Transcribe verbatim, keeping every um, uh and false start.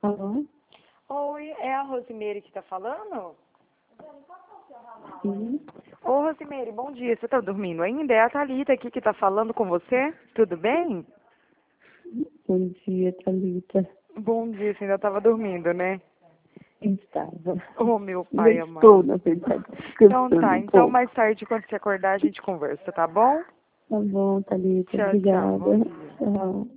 Alô? Oi, é a Rosimeire que tá falando? Sim. Ô, Rosimeire, bom dia. Você tá dormindo ainda? É a Thalita aqui que tá falando com você. Tudo bem? Bom dia, Thalita. Bom dia, você ainda tava dormindo, né? Estava. Ô, meu Ainda pai estou, amado. na verdade, Então descansando tá, um então pouco. mais tarde, quando você acordar, a gente conversa, tá bom? Tá bom, Thalita. Tchau, tchau. Bom Obrigada. dia. Tchau.